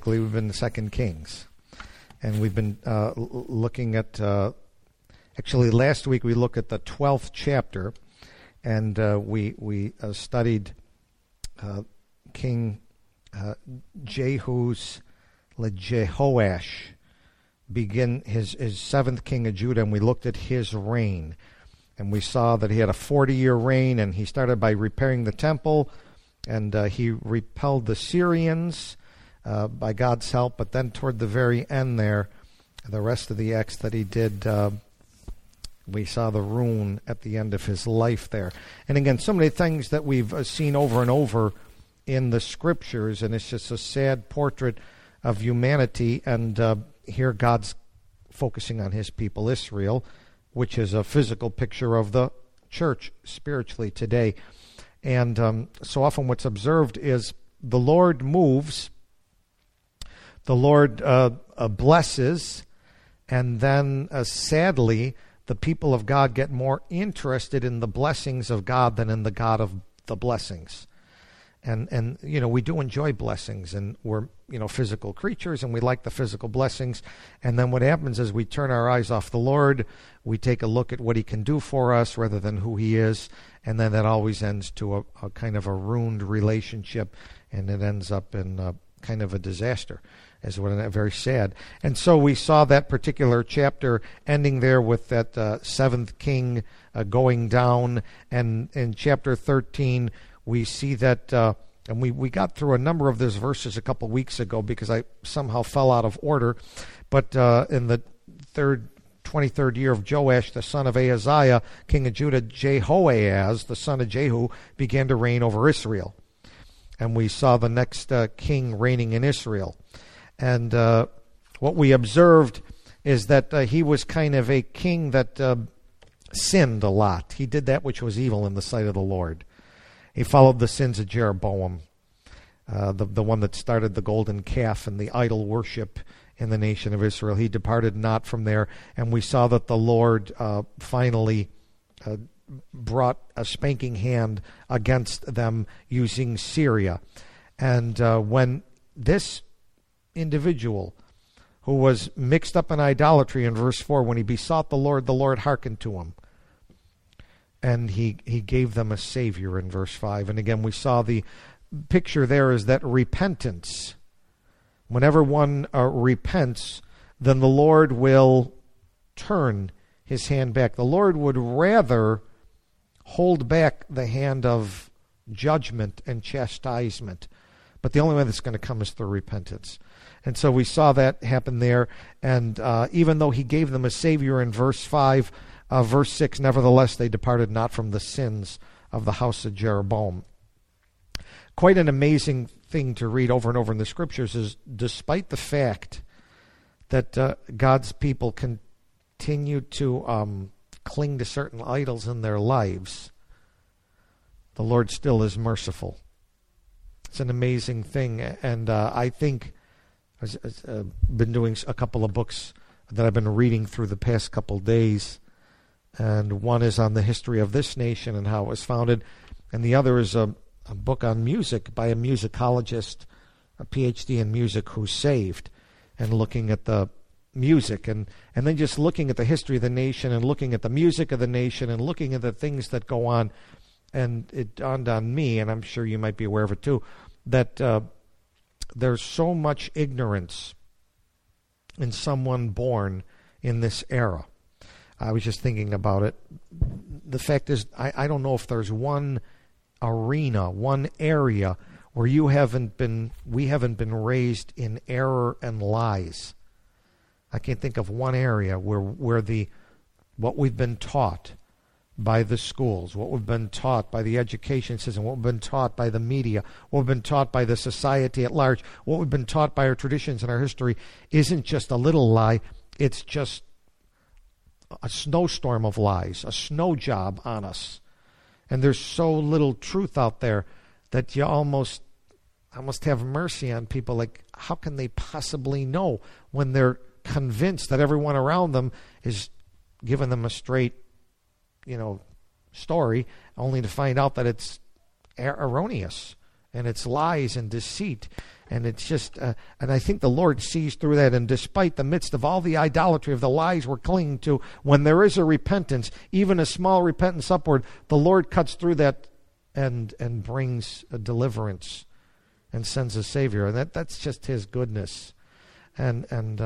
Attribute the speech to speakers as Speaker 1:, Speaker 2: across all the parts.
Speaker 1: basically we've been in 2 Kings. And we've been looking at, actually last week we looked at the 12th chapter, and we studied King Jehoash begin his 7th king of Judah, and we looked at his reign. And we saw that he had a 40-year reign, and he started by repairing the temple, and he repelled the Syrians by God's help. But then toward the very end there, the rest of the acts that he did, we saw the ruin at the end of his life there. And again, so many things that we've seen over and over in the scriptures, and it's just a sad portrait of humanity. And here God's focusing on his people Israel, which is a physical picture of the church spiritually today. And so often what's observed is the Lord moves, the Lord blesses, and then sadly the people of God get more interested in the blessings of God than in the God of the blessings. And you know, we do enjoy blessings, and we're, you know, physical creatures, and we like the physical blessings. And then what happens is we turn our eyes off the Lord, we take a look at what he can do for us rather than who he is, and then that always ends to a kind of a ruined relationship, and it ends up in kind of a disaster. As well, very sad. And so we saw that particular chapter ending there with that 7th king going down, and in chapter 13 we see that, and we got through a number of those verses a couple weeks ago because I somehow fell out of order, but in the 23rd year of Joash, the son of Ahaziah, king of Judah, Jehoahaz, the son of Jehu, began to reign over Israel. And we saw the next king reigning in Israel. And what we observed is that he was kind of a king that sinned a lot. He did that which was evil in the sight of the Lord. He followed the sins of Jeroboam, the one that started the golden calf and the idol worship in the nation of Israel. He departed not from there, and we saw that the Lord finally brought a spanking hand against them using Syria. And when this individual who was mixed up in idolatry in verse 4, when he besought the Lord hearkened to him, and he gave them a Savior in verse 5. And again, we saw the picture there is that repentance, whenever one repents, then the Lord will turn his hand back. The Lord would rather hold back the hand of judgment and chastisement, but the only way that's going to come is through repentance. And so we saw that happen there. And even though he gave them a Savior in verse 5, verse 6, nevertheless they departed not from the sins of the house of Jeroboam. Quite an amazing thing to read over and over in the scriptures is, despite the fact that God's people continue to cling to certain idols in their lives, the Lord still is merciful. It's an amazing thing. And I think I've been doing a couple of books that I've been reading through the past couple days. And one is on the history of this nation and how it was founded. And the other is a book on music by a musicologist, a PhD in music, who's saved, and looking at the music and then just looking at the history of the nation and looking at the music of the nation and looking at the things that go on. And it dawned on me, and I'm sure you might be aware of it too, that there's so much ignorance in someone born in this era. I was just thinking about it. The fact is, I don't know if there's one arena, one area where we haven't been raised in error and lies. I can't think of one area where what we've been taught by the schools, what we've been taught by the education system, what we've been taught by the media, what we've been taught by the society at large, what we've been taught by our traditions and our history isn't just a little lie, it's just a snowstorm of lies, a snow job on us. And there's so little truth out there that you almost have mercy on people. Like, how can they possibly know when they're convinced that everyone around them is giving them a straight, story, only to find out that it's erroneous and it's lies and deceit. And it's just, and I think the Lord sees through that. And despite the midst of all the idolatry of the lies we're clinging to, when there is a repentance, even a small repentance upward, the Lord cuts through that and brings a deliverance and sends a Savior. And that's just His goodness. And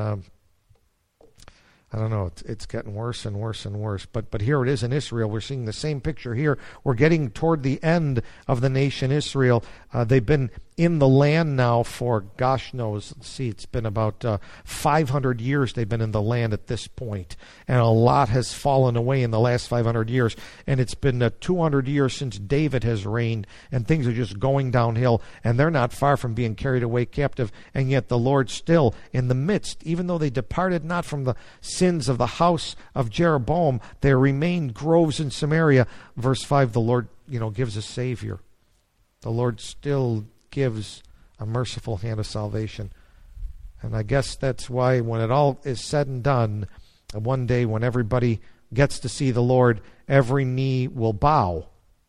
Speaker 1: I don't know, it's getting worse and worse and worse. But here it is in Israel. We're seeing the same picture here. We're getting toward the end of the nation Israel. They've been in the land now for, gosh knows, it's been about 500 years they've been in the land at this point. And a lot has fallen away in the last 500 years. And it's been 200 years since David has reigned, and things are just going downhill. And they're not far from being carried away captive. And yet the Lord still, in the midst, even though they departed not from the sins of the house of Jeroboam, there remained groves in Samaria. Verse 5, the Lord, gives a Savior. The Lord still gives a merciful hand of salvation. And I guess that's why when it all is said and done, one day when everybody gets to see the Lord, every knee will bow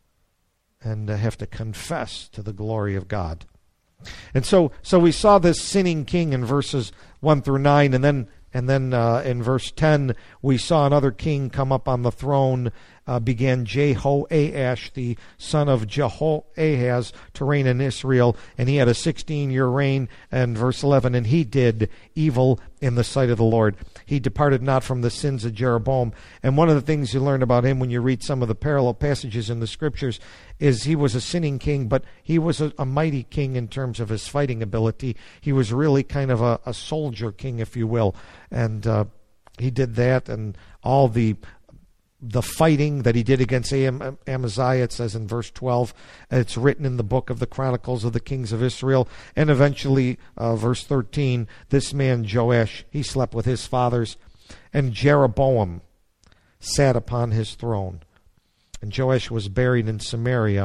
Speaker 1: and have to confess to the glory of God. And so we saw this sinning king in verses 1 through 9, and then in verse 10, we saw another king come up on the throne. Began Jehoash, the son of Jehoahaz, to reign in Israel, and he had a 16-year reign. And verse 11, and he did evil in the sight of the Lord. He departed not from the sins of Jeroboam. And one of the things you learn about him when you read some of the parallel passages in the Scriptures is he was a sinning king, but he was a mighty king in terms of his fighting ability. He was really kind of a soldier king, if you will. And he did that, and all the fighting that he did against Amaziah, it says in verse 12, it's written in the book of the Chronicles of the Kings of Israel. And eventually, verse 13, this man Joash, he slept with his fathers, and Jeroboam sat upon his throne. And Joash was buried in Samaria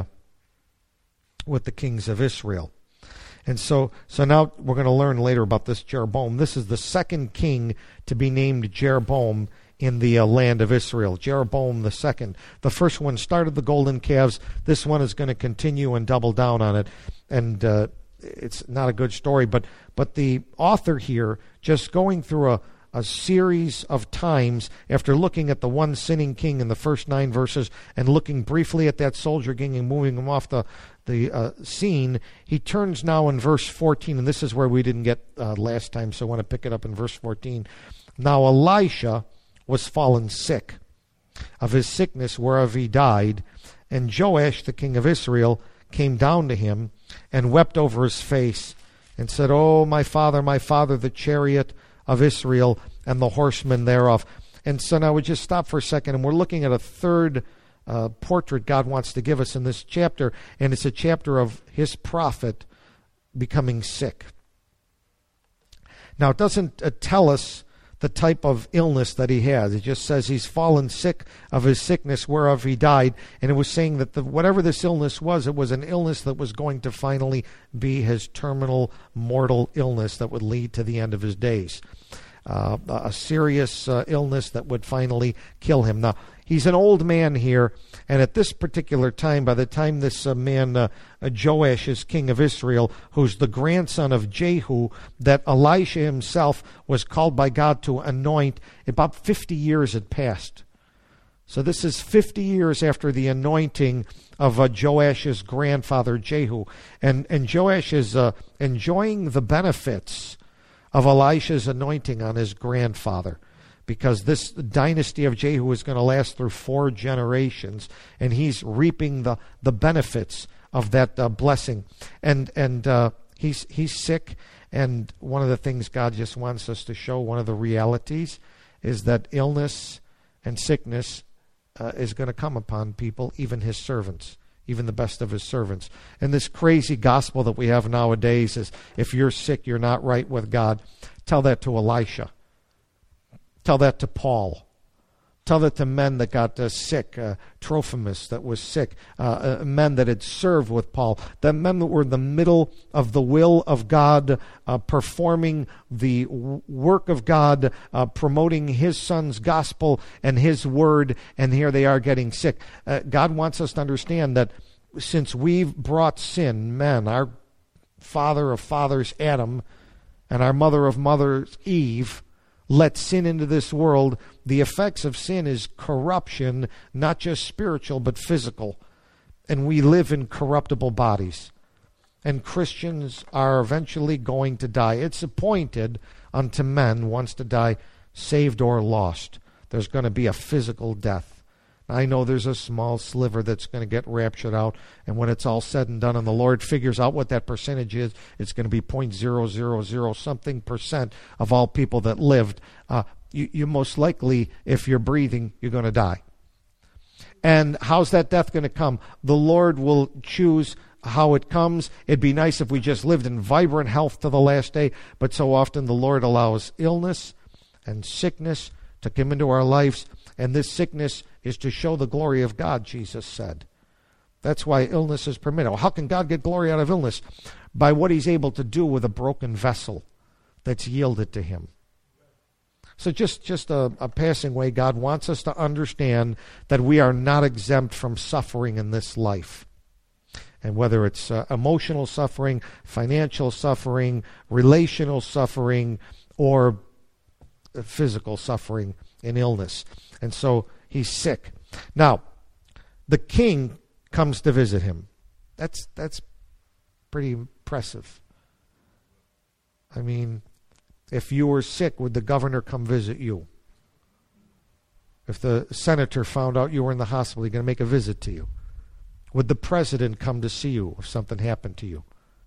Speaker 1: with the kings of Israel. And so now we're going to learn later about this Jeroboam. This is the second king to be named Jeroboam in the land of Israel, Jeroboam the second. The first one started the golden calves. This one is going to continue and double down on it. And it's not a good story, but the author here, just going through a series of times after looking at the one sinning king in the first 9 verses and looking briefly at that soldier king and moving him off the scene, he turns now in verse 14, and this is where we didn't get last time, so I want to pick it up in verse 14. Now Elisha was fallen sick of his sickness whereof he died, and Joash the king of Israel came down to him and wept over his face and said, O my father, the chariot of Israel and the horsemen thereof. And so now we just stop for a second, and we're looking at a third portrait God wants to give us in this chapter, and it's a chapter of his prophet becoming sick. Now it doesn't tell us the type of illness that he has. It just says he's fallen sick of his sickness whereof he died. And it was saying that whatever this illness was, it was an illness that was going to finally be his terminal mortal illness that would lead to the end of his days. A serious illness that would finally kill him. Now, he's an old man here, and at this particular time, by the time this man Joash is king of Israel, who's the grandson of Jehu, that Elisha himself was called by God to anoint, about 50 years had passed. So this is 50 years after the anointing of Joash's grandfather Jehu. And Joash is enjoying the benefits of Elisha's anointing on his grandfather, because this dynasty of Jehu is going to last through 4 generations, and he's reaping the benefits of that blessing. And he's sick, and one of the things God just wants us to show, one of the realities, is that illness and sickness is going to come upon people, even his servants, even the best of his servants. And this crazy gospel that we have nowadays is, if you're sick, you're not right with God. Tell that to Elisha. Tell that to Paul. Tell that to men that got sick, Trophimus that was sick, men that had served with Paul, the men that were in the middle of the will of God, performing the work of God, promoting his son's gospel and his word, and here they are getting sick. God wants us to understand that since we've brought sin, men, our father of fathers, Adam, and our mother of mothers, Eve, let sin into this world, the effects of sin is corruption, not just spiritual, but physical. And we live in corruptible bodies. And Christians are eventually going to die. It's appointed unto men once to die, saved or lost. There's going to be a physical death. I know there's a small sliver that's going to get raptured out, and when it's all said and done and the Lord figures out what that percentage is, it's going to be 0.000 something percent of all people that lived. You most likely, if you're breathing, you're going to die. And how's that death going to come? The Lord will choose how it comes. It'd be nice if we just lived in vibrant health to the last day, but so often the Lord allows illness and sickness to come into our lives, and this sickness is to show the glory of God, Jesus said. That's why illness is permitted. Well, how can God get glory out of illness? By what he's able to do with a broken vessel that's yielded to him. So just a passing way, God wants us to understand that we are not exempt from suffering in this life. And whether it's emotional suffering, financial suffering, relational suffering, or physical suffering and illness. And so he's sick. Now, the king comes to visit him. That's pretty impressive. I mean, if you were sick, would the governor come visit you? If the senator found out you were in the hospital, he's going to make a visit to you. Would the president come to see you if something happened to you?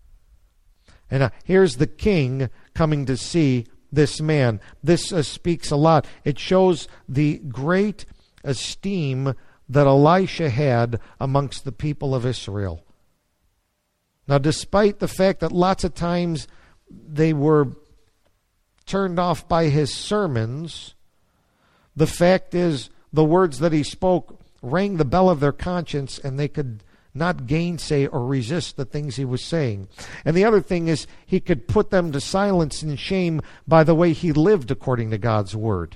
Speaker 1: And here's the king coming to see this man. This speaks a lot. It shows the great esteem that Elisha had amongst the people of Israel. Now, despite the fact that lots of times they were turned off by his sermons, the fact is the words that he spoke rang the bell of their conscience, and they could not gainsay or resist the things he was saying. And the other thing is he could put them to silence and shame by the way he lived according to God's word.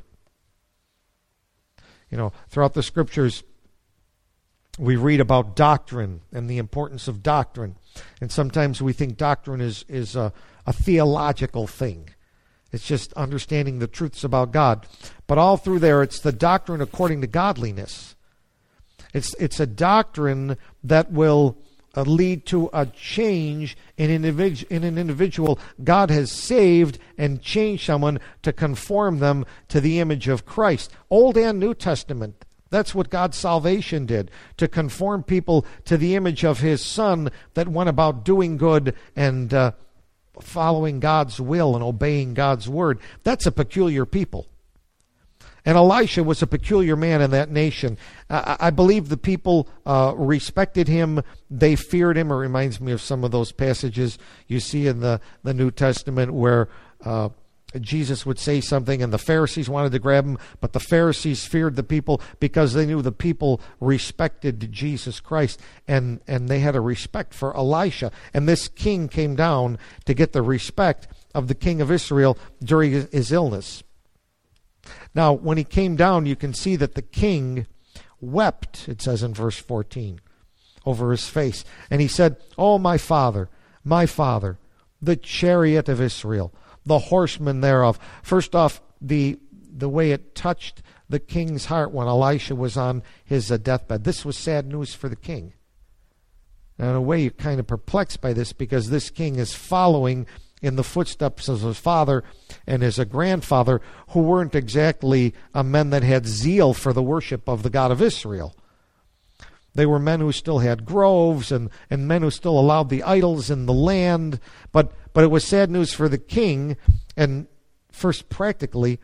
Speaker 1: You know, throughout the scriptures, we read about doctrine and the importance of doctrine. And sometimes we think doctrine is a theological thing. It's just understanding the truths about God. But all through there, it's the doctrine according to godliness. It's a doctrine that will lead to a change in an individual. God has saved and changed someone to conform them to the image of Christ. Old and New Testament. That's what God's salvation did, to conform people to the image of his Son that went about doing good and following God's will and obeying God's word. That's a peculiar people. And Elisha was a peculiar man in that nation. I believe the people respected him. They feared him. It reminds me of some of those passages you see in the New Testament where Jesus would say something and the Pharisees wanted to grab him, but the Pharisees feared the people because they knew the people respected Jesus Christ, and they had a respect for Elisha. And this king came down to get the respect of the king of Israel during his illness. Now, when he came down, you can see that the king wept, it says in verse 14, over his face. And he said, "Oh, my father, the chariot of Israel, the horsemen thereof." First off, the way it touched the king's heart when Elisha was on his deathbed. This was sad news for the king. Now, in a way, you're kind of perplexed by this because this king is following in the footsteps of his father and his grandfather, who weren't exactly men that had zeal for the worship of the God of Israel. They were men who still had groves and men who still allowed the idols in the land. But it was sad news for the king. And first, practically,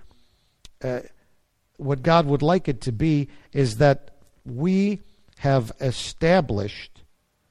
Speaker 1: what God would like it to be is that we have established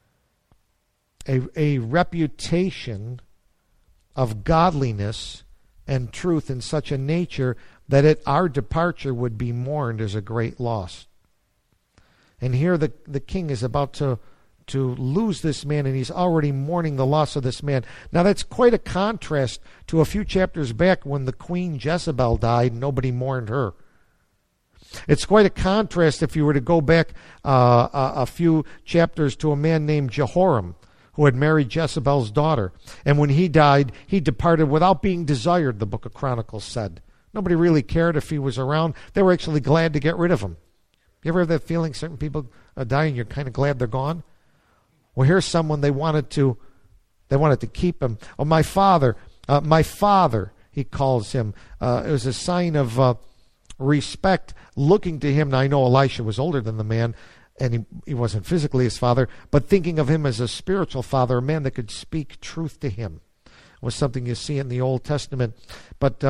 Speaker 1: a reputation of godliness and truth in such a nature that our departure would be mourned as a great loss. And here the king is about to lose this man, and he's already mourning the loss of this man. Now that's quite a contrast to a few chapters back when the queen Jezebel died and nobody mourned her. It's quite a contrast if you were to go back a few chapters to a man named Jehoram, who had married Jezebel's daughter. And when he died, he departed without being desired, the book of Chronicles said. Nobody really cared if he was around. They were actually glad to get rid of him. You ever have that feeling certain people are dying, you're kind of glad they're gone? Well, here's someone they wanted to keep him. Oh, my father, he calls him. It was a sign of respect, looking to him. Now, I know Elisha was older than the man, and he wasn't physically his father, but thinking of him as a spiritual father, a man that could speak truth to him, was something you see in the Old Testament. But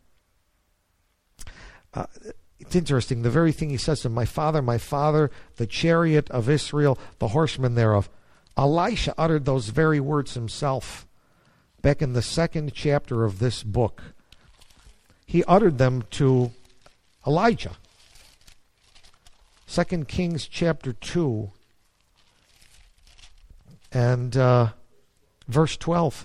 Speaker 1: it's interesting, the very thing he says to him, my father, the chariot of Israel, the horsemen thereof. Elisha uttered those very words himself back in the 2nd chapter of this book. He uttered them to Elijah. 2 Kings chapter 2 and verse 12.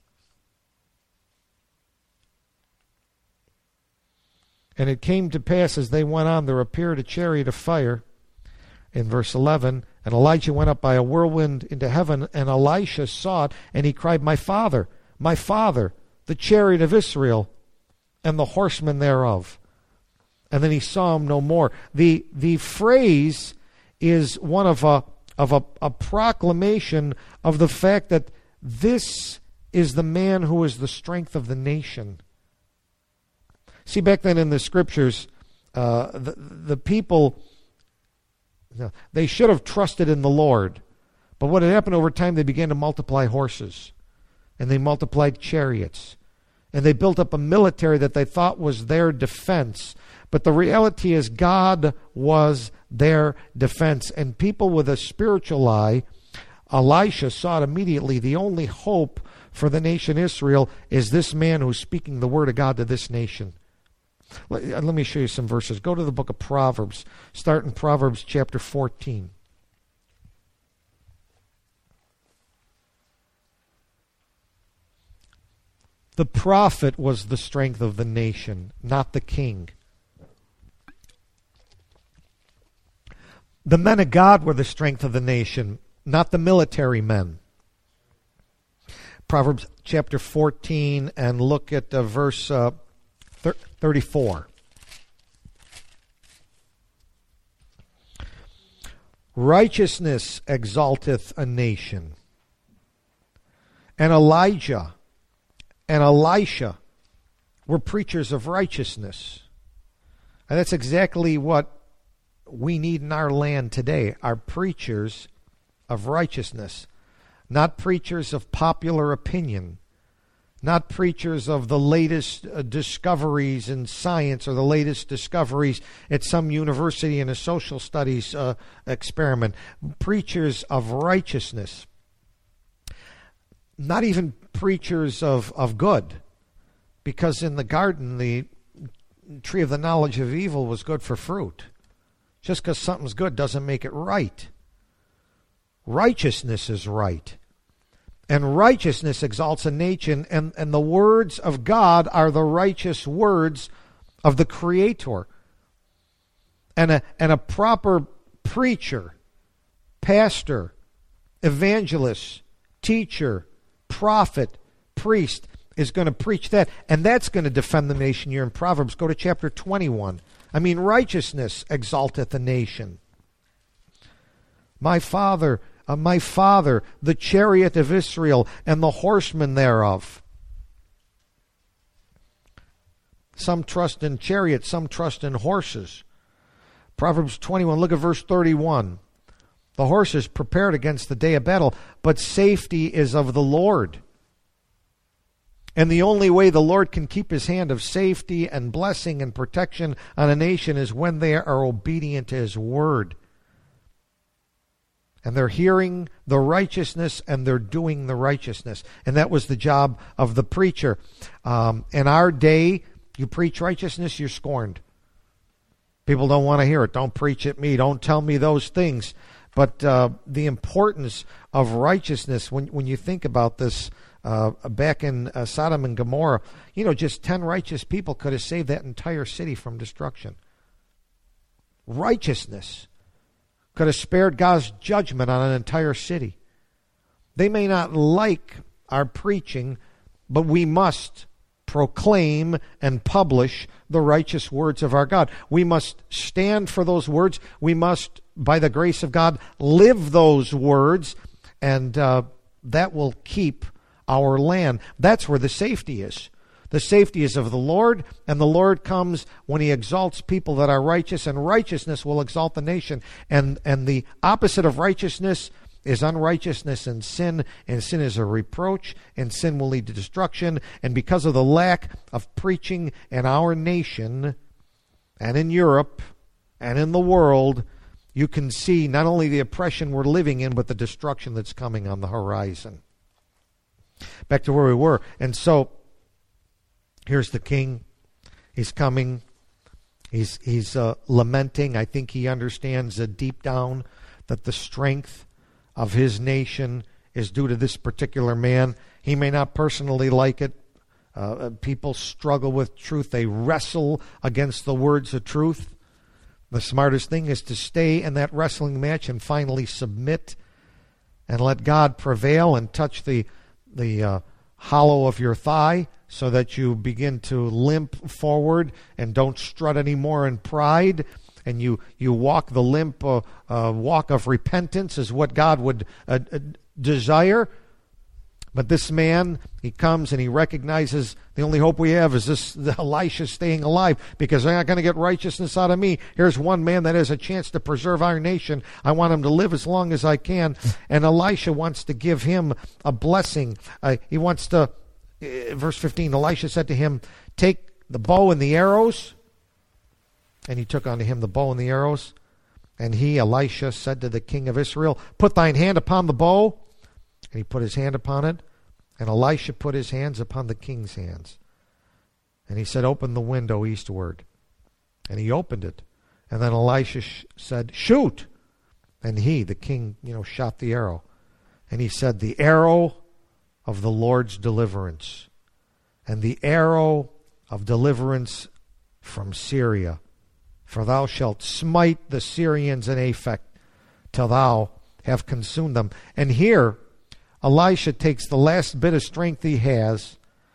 Speaker 1: And it came to pass as they went on, there appeared a chariot of fire, in verse 11, and Elijah went up by a whirlwind into heaven, and Elisha saw it, and he cried, my father, the chariot of Israel, and the horsemen thereof. And then he saw him no more. The phrase is one of a proclamation of the fact that this is the man who is the strength of the nation. See, back then in the scriptures, the people, they should have trusted in the Lord. But what had happened over time, they began to multiply horses, and they multiplied chariots, and they built up a military that they thought was their defense. But the reality is God was their defense. And people with a spiritual eye, Elisha saw it immediately. The only hope for the nation Israel is this man who's speaking the word of God to this nation. Let me show you some verses. Go to the book of Proverbs. Start in Proverbs chapter 14. The prophet was the strength of the nation, not the king. The men of God were the strength of the nation, not the military men. Proverbs chapter 14, and look at verse 34. Righteousness exalteth a nation. And Elijah and Elisha were preachers of righteousness. And that's exactly what we need in our land today, are preachers of righteousness, not preachers of popular opinion, not preachers of the latest discoveries in science or the latest discoveries at some university in a social studies experiment. Preachers of righteousness. Not even preachers of good, because in the garden the tree of the knowledge of evil was good for fruit. Just because something's good doesn't make it right. Righteousness is right. And righteousness exalts a nation, and the words of God are the righteous words of the Creator. And a proper preacher, pastor, evangelist, teacher, prophet, priest is going to preach that, and that's going to defend the nation. You're in Proverbs. Go to chapter 21. Righteousness exalteth a nation. My father, the chariot of Israel, and the horsemen thereof. Some trust in chariots, some trust in horses. Proverbs 21, look at verse 31. The horse is prepared against the day of battle, but safety is of the Lord. And the only way the Lord can keep his hand of safety and blessing and protection on a nation is when they are obedient to his word. And they're hearing the righteousness and they're doing the righteousness. And that was the job of the preacher. In our day, you preach righteousness, you're scorned. People don't want to hear it. Don't preach at me. Don't tell me those things. But the importance of righteousness, when you think about this, back in Sodom and Gomorrah, just 10 righteous people could have saved that entire city from destruction. Righteousness could have spared God's judgment on an entire city. They may not like our preaching, but we must proclaim and publish the righteous words of our God. We must stand for those words. We must, by the grace of God, live those words, and that will keep our land. That's where the safety is. The safety is of the Lord, and the Lord comes when He exalts people that are righteous, and righteousness will exalt the nation. And the opposite of righteousness is unrighteousness and sin is a reproach, and sin will lead to destruction. And because of the lack of preaching in our nation, and in Europe, and in the world, you can see not only the oppression we're living in, but the destruction that's coming on the horizon. Back to where we were. And so, here's the king. He's coming. He's lamenting. I think he understands deep down that the strength of his nation is due to this particular man. He may not personally like it. People struggle with truth. They wrestle against the words of truth. The smartest thing is to stay in that wrestling match and finally submit and let God prevail and touch the hollow of your thigh, so that you begin to limp forward and don't strut anymore in pride, and you walk the limp walk of repentance is what God would desire. But this man, he comes and he recognizes the only hope we have is this Elisha staying alive, because they're not going to get righteousness out of me. Here's one man that has a chance to preserve our nation. I want him to live as long as I can. And Elisha wants to give him a blessing. He wants to, verse 15, Elisha said to him, take the bow and the arrows. And he took unto him the bow and the arrows. And he, Elisha, said to the king of Israel, put thine hand upon the bow. And he put his hand upon it, and Elisha put his hands upon the king's hands. And he said, open the window eastward. And he opened it. And then Elisha said, shoot. And he, the king, shot the arrow. And he said, the arrow of the Lord's deliverance, and the arrow of deliverance from Syria. For thou shalt smite the Syrians in Aphek, till thou have consumed them. And here, Elisha takes the last bit of strength he has,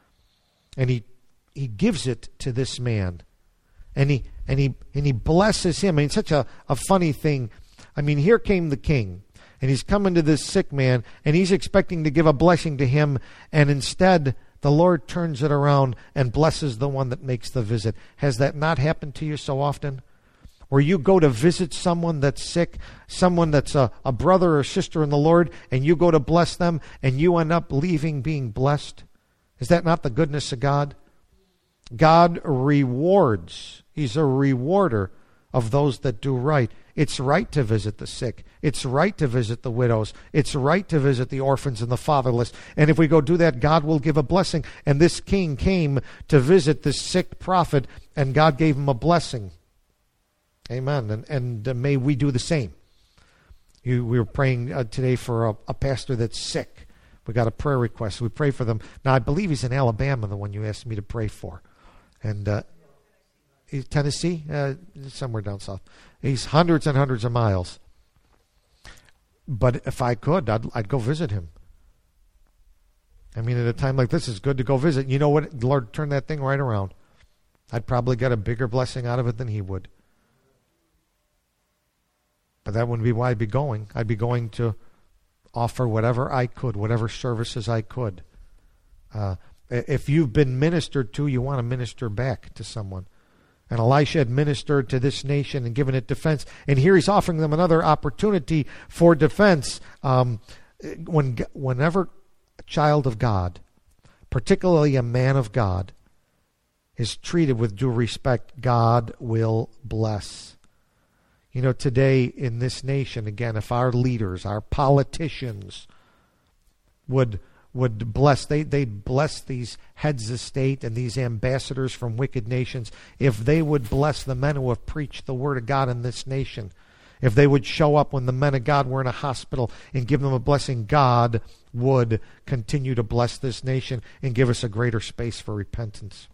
Speaker 1: and he gives it to this man, and he blesses him. I mean, it's such a funny thing. I mean, here came the king, and he's coming to this sick man, and he's expecting to give a blessing to him, and instead the Lord turns it around and blesses the one that makes the visit. Has that not happened to you so often? Where you go to visit someone that's sick, someone that's a brother or sister in the Lord, and you go to bless them, and you end up leaving being blessed? Is that not the goodness of God? God rewards. He's a rewarder of those that do right. It's right to visit the sick. It's right to visit the widows. It's right to visit the orphans and the fatherless. And if we go do that, God will give a blessing. And this king came to visit this sick prophet, and God gave him a blessing. Amen. And may we do the same. We were praying today for a pastor that's sick. We got a prayer request. We pray for them. Now, I believe he's in Alabama, the one you asked me to pray for. And Tennessee? Somewhere down south. He's hundreds and hundreds of miles. But if I could, I'd go visit him. I mean, at a time like this, it's good to go visit. You know what? The Lord turned that thing right around. I'd probably get a bigger blessing out of it than he would. But that wouldn't be why I'd be going. I'd be going to offer whatever I could, whatever services I could. If you've been ministered to, you want to minister back to someone. And Elisha had ministered to this nation and given it defense. And here he's offering them another opportunity for defense. Whenever a child of God, particularly a man of God, is treated with due respect, God will bless. You know, today in this nation, again, if our leaders, our politicians would bless, they'd bless these heads of state and these ambassadors from wicked nations, if they would bless the men who have preached the word of God in this nation, if they would show up when the men of God were in a hospital and give them a blessing, God would continue to bless this nation and give us a greater space for repentance.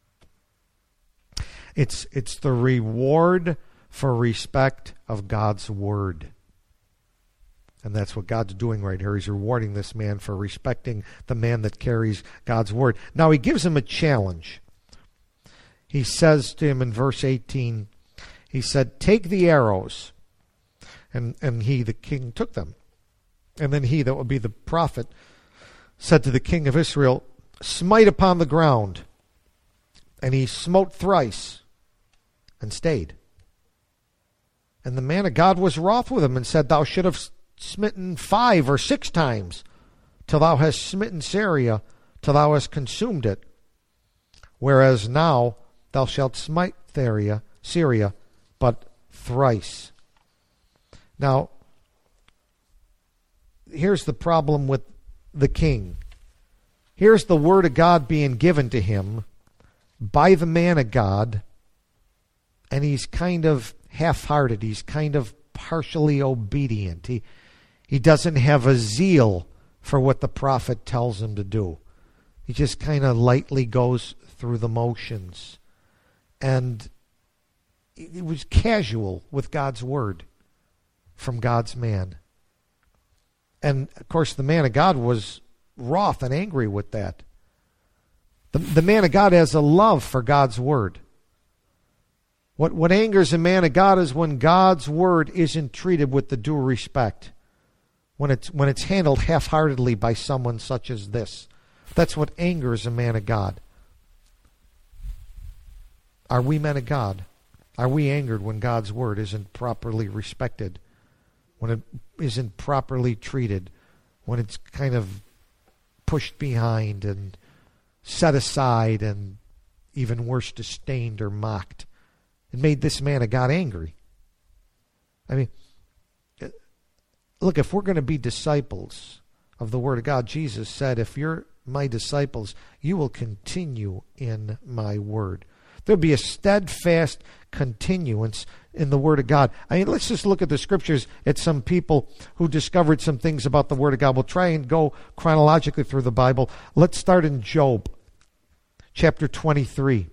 Speaker 1: It's the reward for respect of God's word. And that's what God's doing right here. He's rewarding this man for respecting the man that carries God's word. Now he gives him a challenge. He says to him in verse 18, he said, take the arrows. And he, the king, took them. And then he, that would be the prophet, said to the king of Israel, smite upon the ground. And he smote thrice and stayed. And the man of God was wroth with him and said, thou should have smitten 5 or 6 times till thou hast smitten Syria, till thou hast consumed it. Whereas now thou shalt smite Syria, but thrice. Now, here's the problem with the king. Here's the word of God being given to him by the man of God, and he's kind of half-hearted. He's kind of partially obedient. He doesn't have a zeal for what the prophet tells him to do. He just kind of lightly goes through the motions. And it was casual with God's word from God's man. And, of course, the man of God was wroth and angry with that. The man of God has a love for God's word. What angers a man of God is when God's word isn't treated with the due respect. When it's handled half-heartedly by someone such as this. That's what angers a man of God. Are we men of God? Are we angered when God's word isn't properly respected? When it isn't properly treated? When it's kind of pushed behind and set aside and even worse, disdained or mocked? It made this man of God angry. I mean, look, if we're going to be disciples of the Word of God, Jesus said, if you're my disciples, you will continue in my Word. There'll be a steadfast continuance in the Word of God. I mean, let's just look at the Scriptures at some people who discovered some things about the Word of God. We'll try and go chronologically through the Bible. Let's start in Job, chapter 23.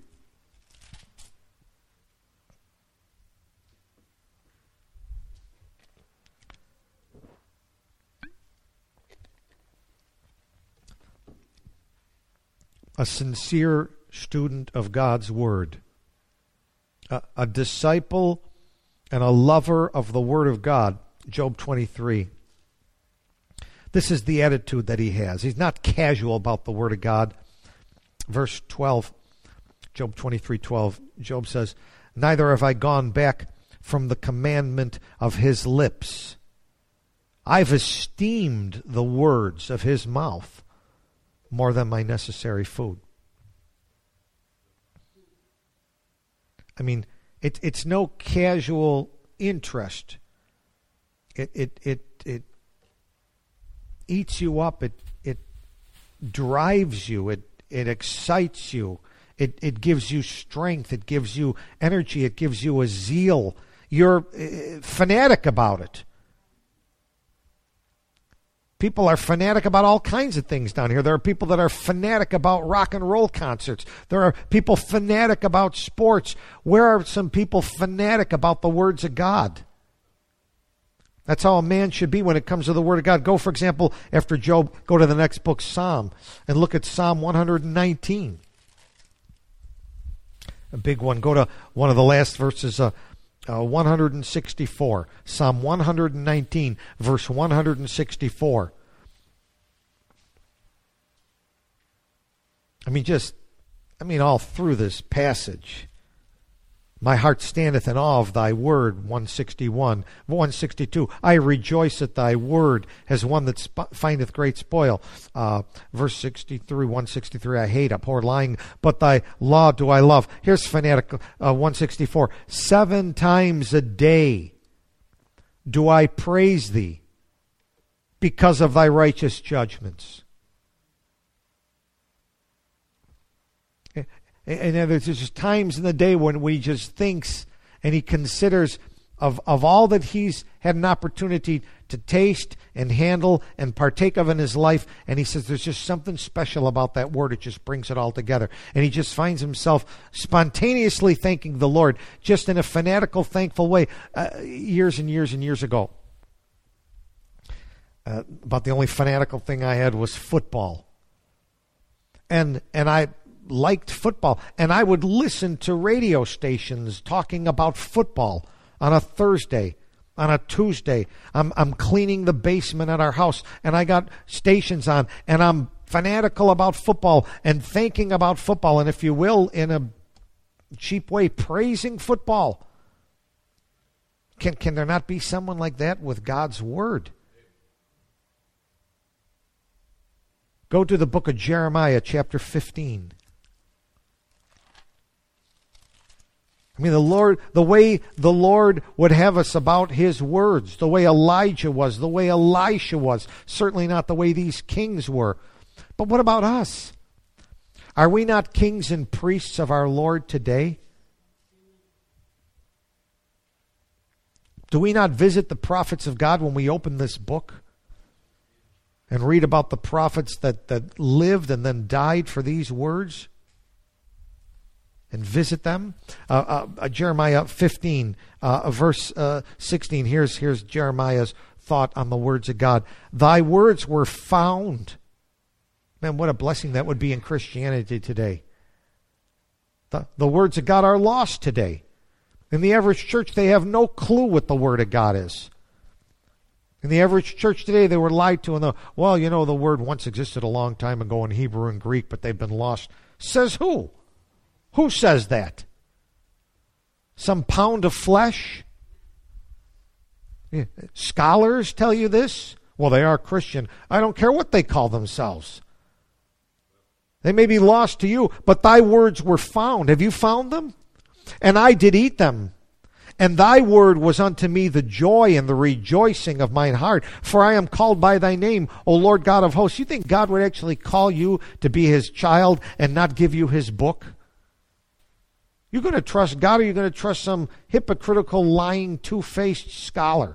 Speaker 1: A sincere student of God's Word, a disciple and a lover of the Word of God, Job 23. This is the attitude that he has. He's not casual about the Word of God. Verse 12, Job 23:12, Job says, neither have I gone back from the commandment of his lips. I've esteemed the words of his mouth more than my necessary food. I mean, it's no casual interest. It eats you up. It drives you. It excites you. It gives you strength. It gives you energy. It gives you a zeal. You're fanatic about it. People are fanatic about all kinds of things down here. There are people that are fanatic about rock and roll concerts. There are people fanatic about sports. Where are some people fanatic about the words of God? That's how a man should be when it comes to the Word of God. Go, for example, after Job, go to the next book, Psalm, and look at Psalm 119. A big one. Go to one of the last verses, 164. Psalm 119, verse 164. All through this passage. My heart standeth in awe of thy word, 161. 162, I rejoice at thy word as one that findeth great spoil. Verse 63, 163, I hate, abhor lying, but thy law do I love. Here's fanatic, 164. 7 times a day do I praise thee because of thy righteous judgments. And there's just times in the day when he just thinks and he considers of all that he's had an opportunity to taste and handle and partake of in his life. And he says there's just something special about that word. It just brings it all together. And he just finds himself spontaneously thanking the Lord just in a fanatical, thankful way years and years and years ago. About the only fanatical thing I had was football. And I liked football. And I would listen to radio stations talking about football on a Thursday, on a Tuesday. I'm cleaning the basement at our house, and I got stations on, and I'm fanatical about football and thinking about football, and if you will, in a cheap way, praising football. Can there not be someone like that with God's Word? Go to the book of Jeremiah, chapter 15. I mean, the way the Lord would have us about His words, the way Elijah was, the way Elisha was, certainly not the way these kings were. But what about us? Are we not kings and priests of our Lord today? Do we not visit the prophets of God when we open this book and read about the prophets that lived and then died for these words? And visit them? Jeremiah 15, verse 16. Here's Jeremiah's thought on the words of God. Thy words were found. Man, what a blessing that would be in Christianity today. The words of God are lost today. In the average church, they have no clue what the Word of God is. In the average church today, they were lied to. And the Word once existed a long time ago in Hebrew and Greek, but they've been lost. Says who? Who says that? Some pound of flesh? Scholars tell you this? Well, they are Christian. I don't care what they call themselves. They may be lost to you, but thy words were found. Have you found them? And I did eat them. And thy word was unto me the joy and the rejoicing of mine heart. For I am called by thy name, O Lord God of hosts. You think God would actually call you to be His child and not give you His book? You're going to trust God, or you're going to trust some hypocritical, lying, two-faced scholar?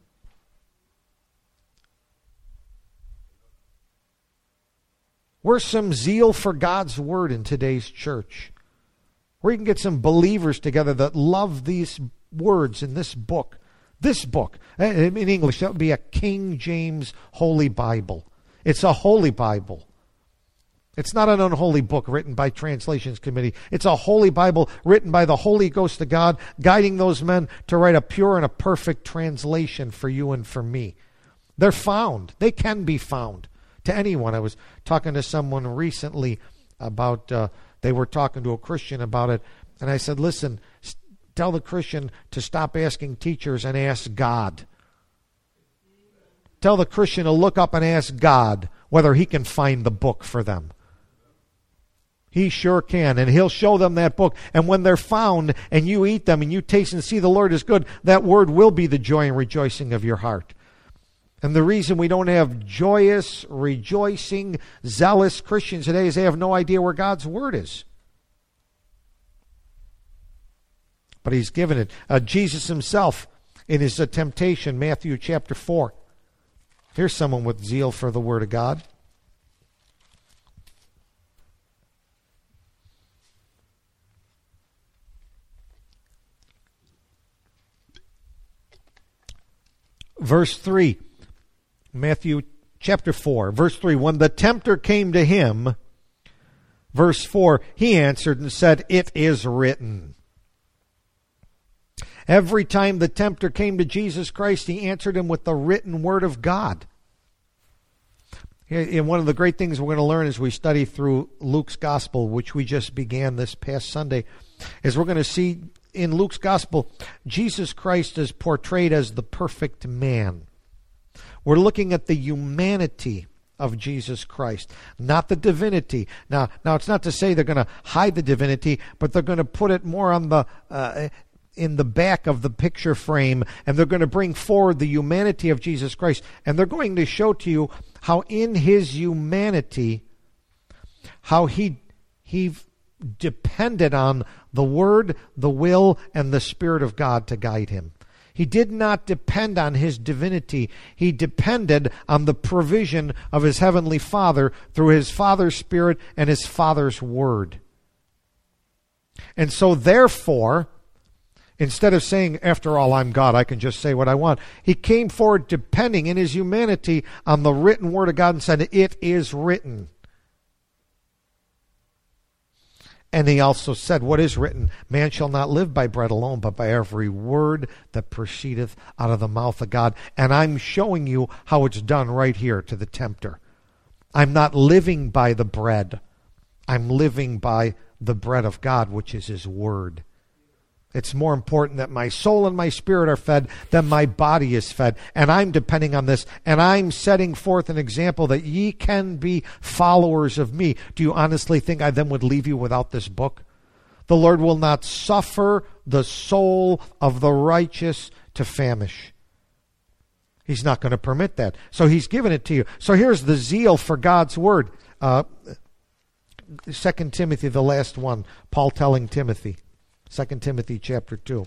Speaker 1: Where's some zeal for God's Word in today's church? Where you can get some believers together that love these words in this book. This book. In English, that would be a King James Holy Bible. It's a holy Bible. It's not an unholy book written by Translations Committee. It's a holy Bible written by the Holy Ghost of God, guiding those men to write a pure and a perfect translation for you and for me. They're found. They can be found to anyone. I was talking to someone recently about, they were talking to a Christian about it, and I said, listen, tell the Christian to stop asking teachers and ask God. Tell the Christian to look up and ask God whether He can find the book for them. He sure can, and He'll show them that book. And when they're found and you eat them and you taste and see the Lord is good, that word will be the joy and rejoicing of your heart. And the reason we don't have joyous, rejoicing, zealous Christians today is they have no idea where God's Word is. But He's given it. Jesus Himself, in His temptation, Matthew chapter 4. Here's someone with zeal for the Word of God. Verse 3, Matthew chapter 4, verse 3, when the tempter came to Him, verse 4, He answered and said, it is written. Every time the tempter came to Jesus Christ, he answered him with the written Word of God. And one of the great things we're going to learn as we study through Luke's Gospel, which we just began this past Sunday, is we're going to see in Luke's Gospel, Jesus Christ is portrayed as the perfect man. We're looking at the humanity of Jesus Christ, not the divinity. Now it's not to say they're going to hide the divinity, but they're going to put it more on the in the back of the picture frame, and they're going to bring forward the humanity of Jesus Christ, and they're going to show to you how in His humanity, how He depended on the Word, the will, and the Spirit of God to guide Him. He did not depend on His divinity. He depended on the provision of His Heavenly Father through His Father's Spirit and His Father's Word. And so therefore, Instead of saying, after all, I'm God, I can just say what I want. He came forward depending in his humanity on the written word of God and said, it is written. And he also said, what is written? Man shall not live by bread alone, but by every word that proceedeth out of the mouth of God. And I'm showing you how it's done right here to the tempter. I'm not living by the bread. I'm living by the bread of God, which is his word. It's more important that my soul and my spirit are fed than my body is fed. And I'm depending on this. And I'm setting forth an example that ye can be followers of me. Do you honestly think I then would leave you without this book? The Lord will not suffer the soul of the righteous to famish. He's not going to permit that. So he's given it to you. So here's the zeal for God's word. 2 Timothy, the last one, Paul telling Timothy. 2 Timothy chapter 2.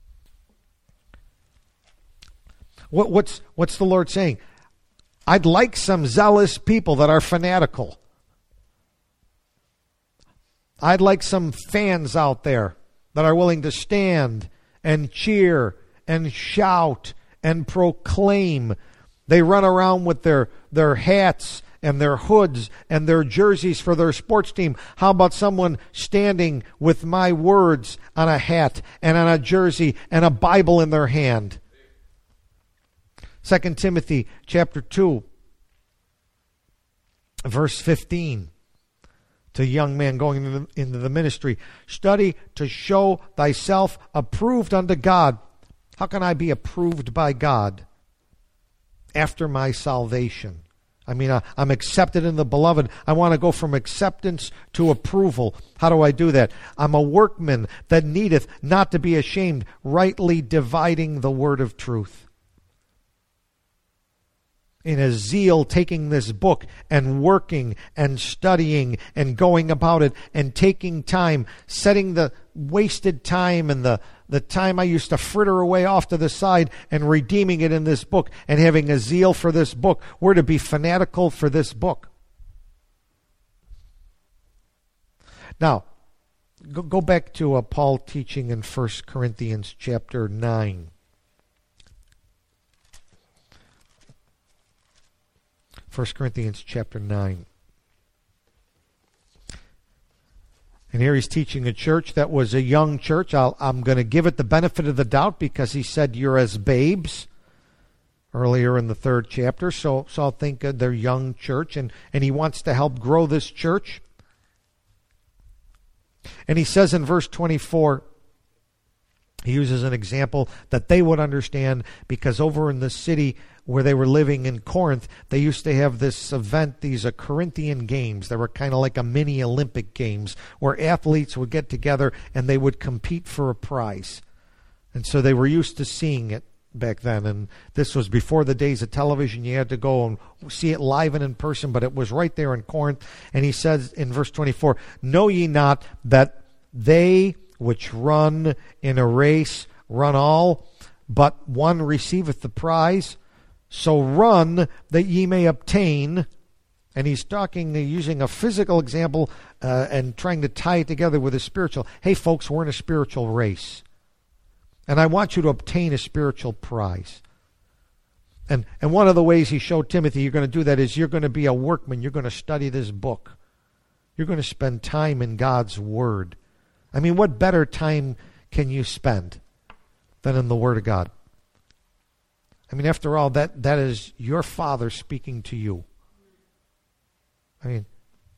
Speaker 1: What's the Lord saying? I'd like some zealous people that are fanatical. I'd like some fans out there that are willing to stand and cheer and shout and proclaim. They run around with their hats and their hoods and their jerseys for their sports team. How about someone standing with my words on a hat and on a jersey and a Bible in their hand? 2 Timothy chapter 2, verse 15. To a young man going into the ministry. Study to show thyself approved unto God. How can I be approved by God? After my salvation. I mean, I'm accepted in the beloved. I want to go from acceptance to approval. How do I do that? I'm a workman that needeth not to be ashamed, rightly dividing the word of truth. In a zeal, taking this book and working and studying and going about it and taking time, setting the wasted time and the time I used to fritter away off to the side and redeeming it in this book and having a zeal for this book. We're to be fanatical for this book. Now, go back to Paul teaching in 1 Corinthians chapter 9. 1 Corinthians chapter 9. And here he's teaching a church that was a young church. I'm going to give it the benefit of the doubt because he said you're as babes earlier in the 3rd chapter. So I'll think they're young church, and he wants to help grow this church. And he says in verse 24, he uses an example that they would understand because over in the city where they were living in Corinth, they used to have this event, these Corinthian games. They were kind of like a mini Olympic games where athletes would get together and they would compete for a prize. And so they were used to seeing it back then. And this was before the days of television. You had to go and see it live and in person, but it was right there in Corinth. And he says in verse 24, know ye not that they which run in a race run all, but one receiveth the prize? So run that ye may obtain. And he's talking, using a physical example and trying to tie it together with a spiritual. Hey folks, we're in a spiritual race. And I want you to obtain a spiritual prize. And one of the ways he showed Timothy you're going to do that is you're going to be a workman. You're going to study this book. You're going to spend time in God's Word. I mean, what better time can you spend than in the Word of God? I mean, after all, that is your Father speaking to you. I mean,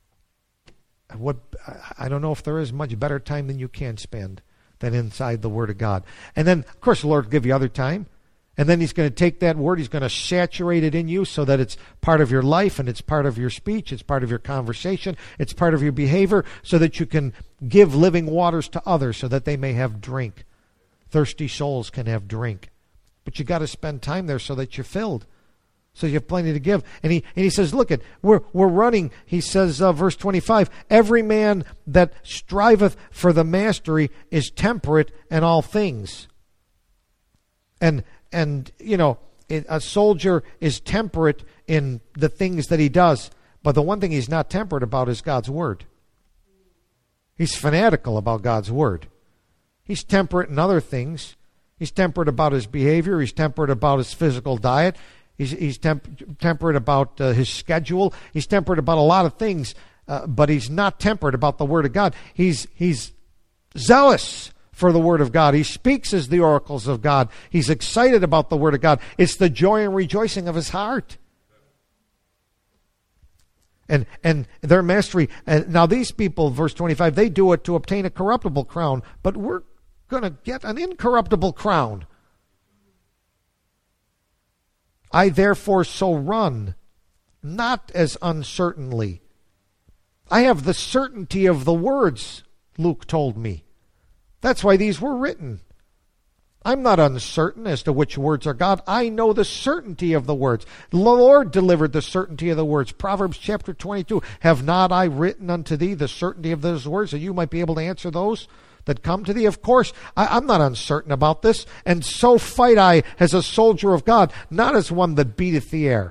Speaker 1: I don't know if there is much better time than you can spend than inside the Word of God. And then, of course, the Lord will give you other time. And then he's going to take that word, he's going to saturate it in you so that it's part of your life and it's part of your speech, it's part of your conversation, it's part of your behavior, so that you can give living waters to others so that they may have drink. Thirsty souls can have drink. But you got to spend time there so that you're filled, so you have plenty to give. And he says, look, we're running, he says, verse 25, every man that striveth for the mastery is temperate in all things. And you know, a soldier is temperate in the things that he does. But the one thing he's not temperate about is God's Word. He's fanatical about God's Word. He's temperate in other things. He's temperate about his behavior. He's temperate about his physical diet. He's temperate about his schedule. He's temperate about a lot of things, but he's not temperate about the Word of God. He's zealous for the Word of God. He speaks as the oracles of God. He's excited about the Word of God. It's the joy and rejoicing of his heart. And their mastery. And now these people, verse 25, they do it to obtain a corruptible crown, but we're going to get an incorruptible crown. I therefore so run, not as uncertainly. I have the certainty of the words, Luke told me. That's why these were written. I'm not uncertain as to which words are God. I know the certainty of the words. The Lord delivered the certainty of the words. Proverbs chapter 22. Have not I written unto thee the certainty of those words, that you might be able to answer those that come to thee? Of course, I'm not uncertain about this. And so fight I as a soldier of God, not as one that beateth the air.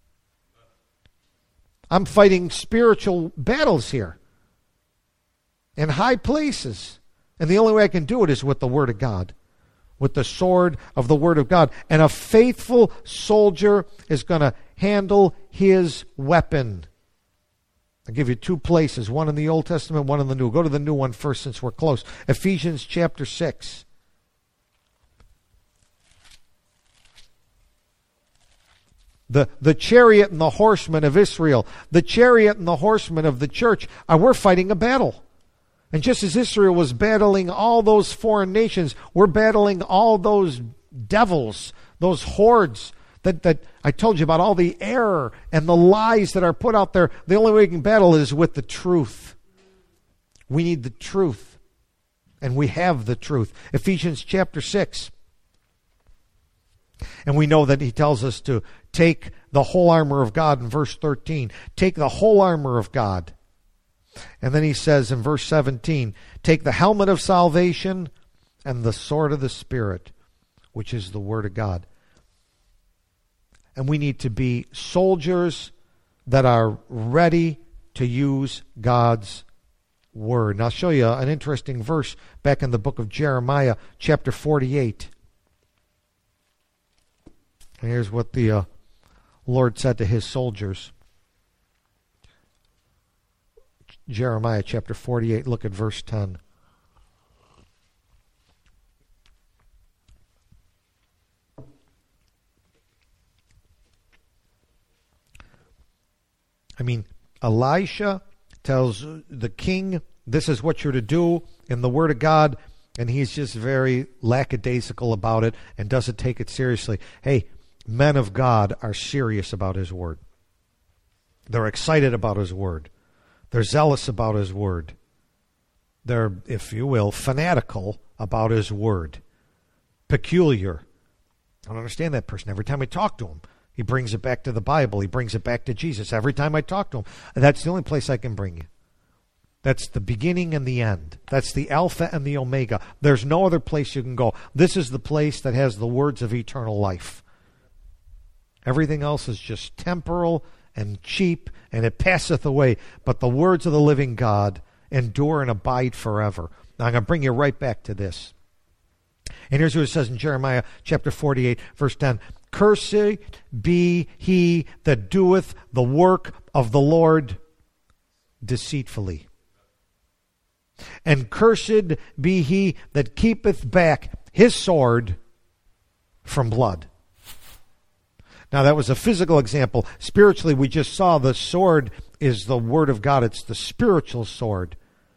Speaker 1: I'm fighting spiritual battles here in high places. And the only way I can do it is with the Word of God, with the sword of the Word of God. And a faithful soldier is going to handle his weapon. I'll give you two places, one in the Old Testament, one in the New. Go to the New one first since we're close. Ephesians chapter 6. The chariot and the horsemen of Israel, the chariot and the horsemen of the church, we're fighting a battle. And just as Israel was battling all those foreign nations, we're battling all those devils, those hordes that I told you about, all the error and the lies that are put out there. The only way we can battle is with the truth. We need the truth. And we have the truth. Ephesians chapter 6. And we know that he tells us to take the whole armor of God in verse 13. Take the whole armor of God. And then he says in verse 17, take the helmet of salvation and the sword of the Spirit, which is the Word of God. And we need to be soldiers that are ready to use God's Word. And I'll show you an interesting verse back in the book of Jeremiah, chapter 48. And here's what the Lord said to his soldiers. Jeremiah chapter 48, look at verse 10. I mean, Elisha tells the king, this is what you're to do in the Word of God, and he's just very lackadaisical about it and doesn't take it seriously. Hey, men of God are serious about his Word. They're excited about his Word. They're zealous about his Word. They're, if you will, fanatical about his Word. Peculiar. I don't understand that person. Every time I talk to him, he brings it back to the Bible. He brings it back to Jesus. Every time I talk to him, that's the only place I can bring you. That's the beginning and the end. That's the Alpha and the Omega. There's no other place you can go. This is the place that has the words of eternal life. Everything else is just temporal and cheap, and it passeth away. But the words of the living God endure and abide forever. Now I'm going to bring you right back to this. And here's what it says in Jeremiah chapter 48, verse 10. Cursed be he that doeth the work of the Lord deceitfully. And cursed be he that keepeth back his sword from blood. Now, that was a physical example. Spiritually, we just saw the sword is the Word of God. It's the spiritual sword.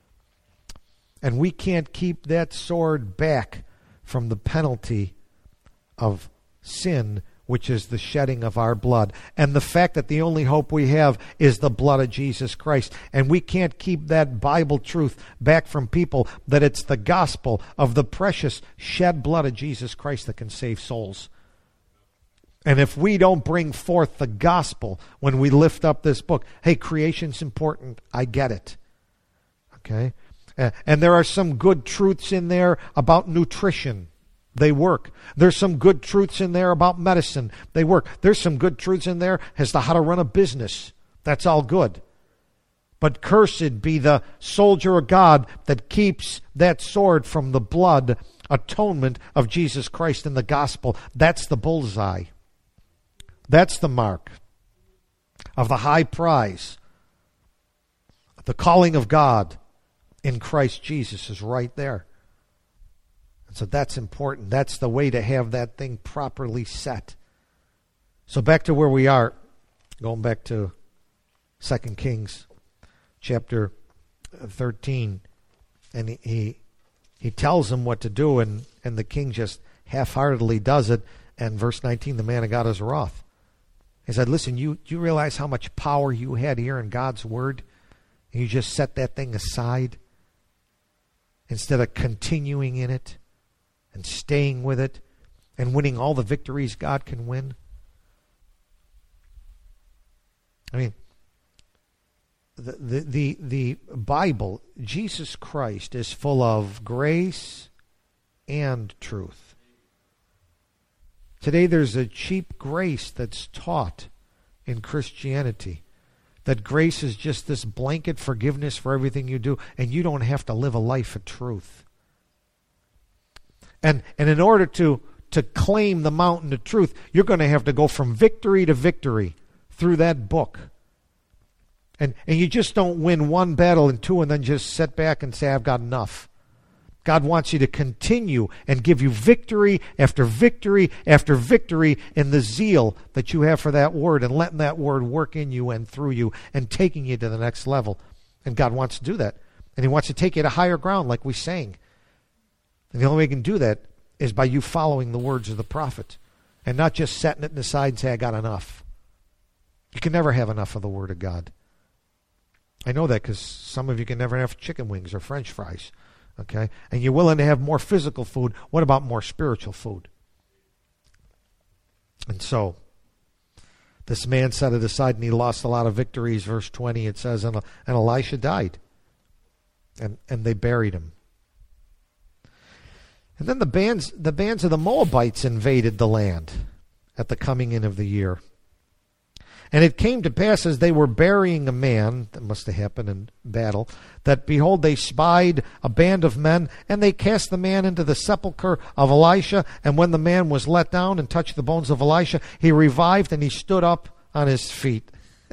Speaker 1: And we can't keep that sword back from the penalty of sin, which is the shedding of our blood. And the fact that the only hope we have is the blood of Jesus Christ. And we can't keep that Bible truth back from people, that it's the gospel of the precious shed blood of Jesus Christ that can save souls. And if we don't bring forth the gospel when we lift up this book, hey, creation's important. I get it. Okay? And there are some good truths in there about nutrition. They work. There's some good truths in there about medicine. They work. There's some good truths in there as to how to run a business. That's all good. But cursed be the soldier of God that keeps that sword from the blood atonement of Jesus Christ in the gospel. That's the bullseye. That's the mark of the high prize. The calling of God in Christ Jesus is right there. And so that's important. That's the way to have that thing properly set. So back to where we are, going back to 2 Kings chapter 13. And he tells him what to do, and the king just half-heartedly does it. And verse 19, the man of God is wroth. He said, listen, you realize how much power you had here in God's word? And you just set that thing aside instead of continuing in it and staying with it and winning all the victories God can win. I mean, the Bible, Jesus Christ, is full of grace and truth. Today there's a cheap grace that's taught in Christianity. That grace is just this blanket forgiveness for everything you do, and you don't have to live a life of truth. And in order to claim the mountain of truth, you're going to have to go from victory to victory through that book. And you just don't win one battle and two and then just sit back and say, I've got enough. God wants you to continue and give you victory after victory after victory in the zeal that you have for that word and letting that word work in you and through you and taking you to the next level. And God wants to do that. And He wants to take you to higher ground like we sang. And the only way He can do that is by you following the words of the prophet and not just setting it aside and say, I got enough. You can never have enough of the Word of God. I know that because some of you can never have chicken wings or French fries. Okay? And you're willing to have more physical food. What about more spiritual food? And so, this man set it aside and he lost a lot of victories. Verse 20, it says, and Elisha died. And they buried him. And then the bands of the Moabites invaded the land at the coming in of the year. And it came to pass as they were burying a man, that must have happened in battle, that behold, they spied a band of men, and they cast the man into the sepulchre of Elisha. And when the man was let down and touched the bones of Elisha, he revived and he stood up on his feet.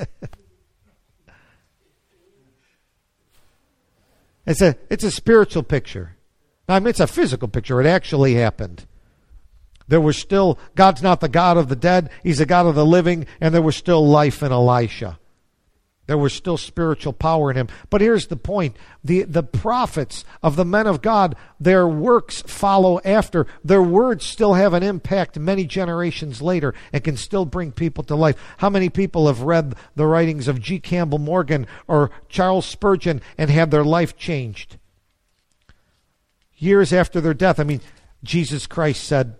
Speaker 1: It's a spiritual picture. I mean, it's a physical picture. It actually happened. There was still, God's not the God of the dead, He's the God of the living, and there was still life in Elisha. There was still spiritual power in him. But here's the point. The prophets of the men of God, their works follow after. Their words still have an impact many generations later and can still bring people to life. How many people have read the writings of G. Campbell Morgan or Charles Spurgeon and had their life changed? Years after their death. I mean, Jesus Christ said,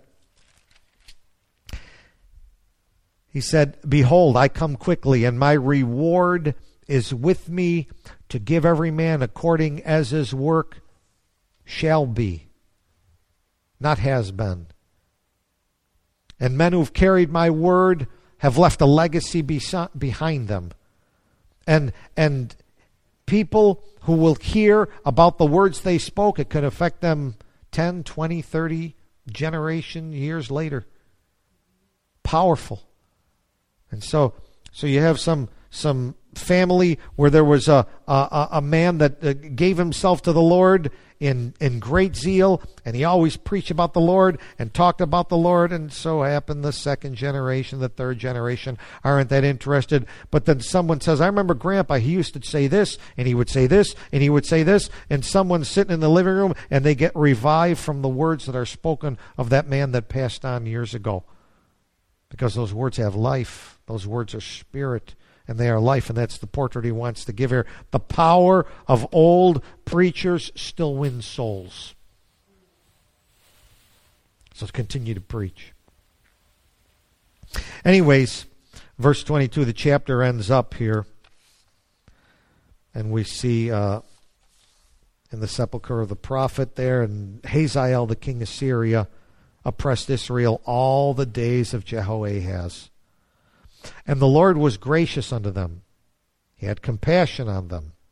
Speaker 1: He said, behold, I come quickly, and my reward is with me to give every man according as his work shall be, not has been. And men who've carried my word have left a legacy behind them. And people who will hear about the words they spoke, it could affect them 10, 20, 30 years later. Powerful. And so you have some family where there was a man that gave himself to the Lord in great zeal, and he always preached about the Lord and talked about the Lord, and so happened the second generation, the third generation aren't that interested. But then someone says, I remember Grandpa, he used to say this, and he would say this, and he would say this, and someone's sitting in the living room, and they get revived from the words that are spoken of that man that passed on years ago. Because those words have life. Those words are spirit, and they are life, and that's the portrait he wants to give here. The power of old preachers still wins souls. So continue to preach. Anyways, verse 22, the chapter ends up here, and we see in the sepulchre of the prophet there, and Hazael, the king of Syria, oppressed Israel all the days of Jehoahaz. And the Lord was gracious unto them. He had compassion on them.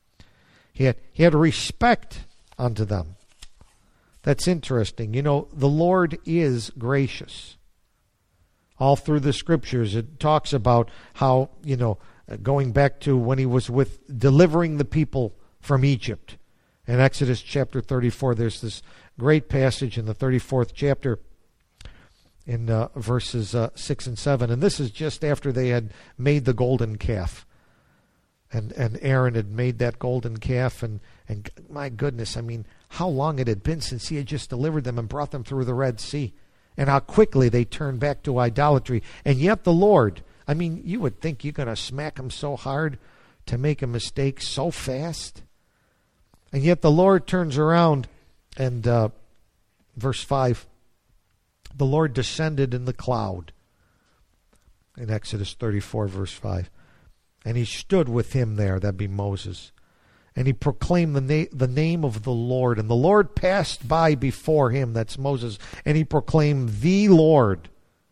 Speaker 1: He had respect unto them. That's interesting. You know, the Lord is gracious. All through the scriptures, it talks about how, you know, going back to when he was delivering the people from Egypt. In Exodus chapter 34, there's this great passage in the 34th chapter in verses 6 and 7. And this is just after they had made the golden calf. And Aaron had made that golden calf. And my goodness, I mean, how long it had been since he had just delivered them and brought them through the Red Sea. And how quickly they turned back to idolatry. And yet the Lord, I mean, you would think you're going to smack him so hard to make a mistake so fast. And yet the Lord turns around and, verse 5, the Lord descended in the cloud. In Exodus 34, verse 5. And he stood with him there, that'd be Moses. And he proclaimed the name of the Lord. And the Lord passed by before him, that's Moses. And he proclaimed, the Lord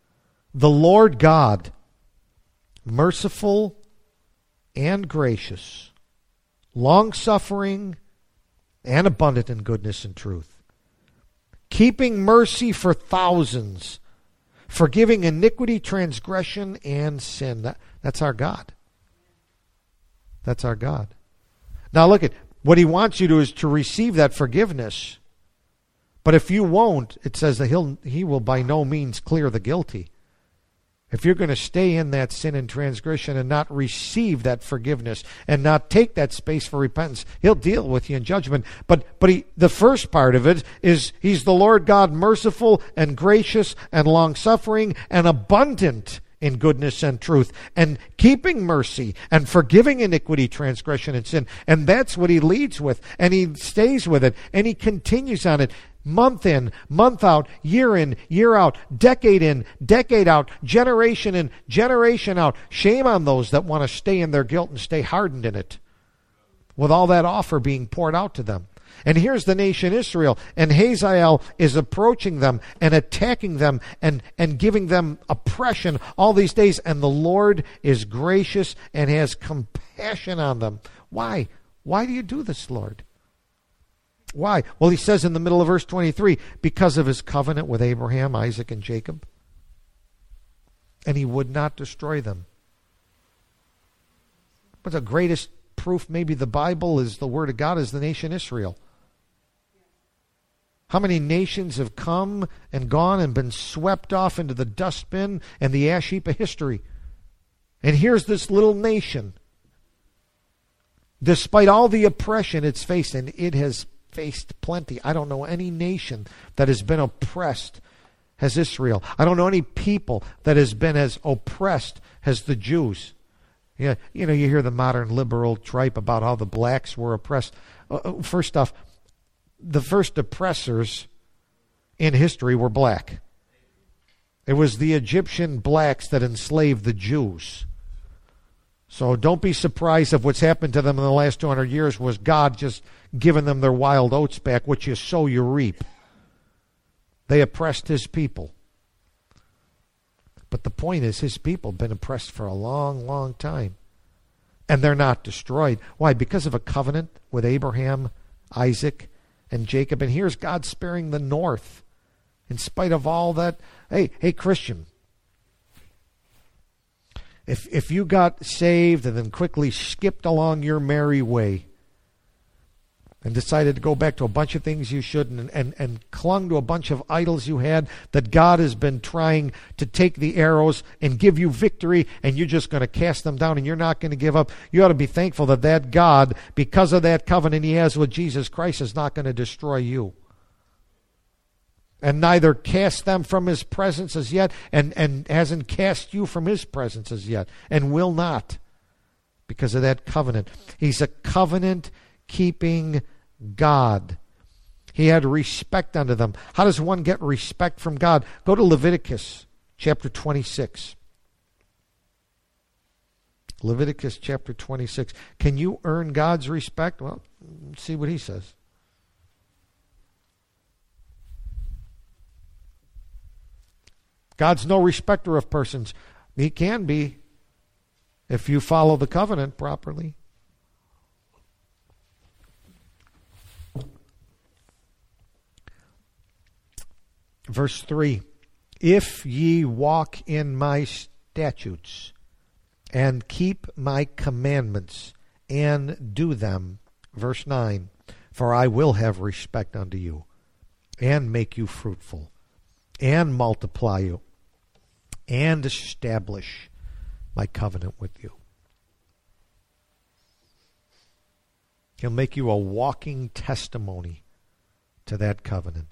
Speaker 1: God, merciful and gracious, long-suffering and abundant in goodness and truth, keeping mercy for thousands, forgiving iniquity, transgression, and sin. That's our God. That's our God. Now look at what he wants you to do is to receive that forgiveness. But if you won't, it says that he will by no means clear the guilty. If you're going to stay in that sin and transgression and not receive that forgiveness and not take that space for repentance, he'll deal with you in judgment. But the first part of it is he's the Lord God, merciful and gracious and long-suffering and abundant in goodness and truth, and keeping mercy and forgiving iniquity, transgression, and sin. And that's what he leads with, and he stays with it, and he continues on it. Month in, month out, year in, year out, decade in, decade out, generation in, generation out. Shame on those that want to stay in their guilt and stay hardened in it, with all that offer being poured out to them. And here's the nation Israel, and Hazael is approaching them and attacking them and giving them oppression all these days. And the Lord is gracious and has compassion on them. Why? Why do you do this, Lord? Why? Well, he says in the middle of verse 23, because of his covenant with Abraham, Isaac, and Jacob. And he would not destroy them. But the greatest proof, maybe the Bible is the Word of God, is the nation Israel. How many nations have come and gone and been swept off into the dustbin and the ash heap of history? And here's this little nation. Despite all the oppression it's faced, and it has faced plenty. I don't know any nation that has been oppressed as Israel. I don't know any people that has been as oppressed as the Jews. Yeah, you know, you hear the modern liberal tripe about how the blacks were oppressed. First off, the first oppressors in history were black. It was the Egyptian blacks that enslaved the Jews. So don't be surprised if what's happened to them in the last 200 years was God just giving them their wild oats back. What you sow, you reap. They oppressed his people. But the point is, his people have been oppressed for a long, long time. And they're not destroyed. Why? Because of a covenant with Abraham, Isaac, and Jacob. And here's God sparing the north in spite of all that. Hey, Christian, if you got saved and then quickly skipped along your merry way and decided to go back to a bunch of things you shouldn't and clung to a bunch of idols you had, that God has been trying to take the arrows and give you victory, and you're just going to cast them down and you're not going to give up, you ought to be thankful that God, because of that covenant he has with Jesus Christ, is not going to destroy you. And neither cast them from his presence as yet, and hasn't cast you from his presence as yet, and will not, because of that covenant. He's a covenant-keeping God. He had respect unto them. How does one get respect from God? Go to Leviticus chapter 26. Leviticus chapter 26. Can you earn God's respect? Well, see what he says. God's no respecter of persons. He can be if you follow the covenant properly. Verse 3, if ye walk in my statutes and keep my commandments and do them. Verse 9, for I will have respect unto you and make you fruitful and multiply you and establish my covenant with you. He'll make you a walking testimony to that covenant.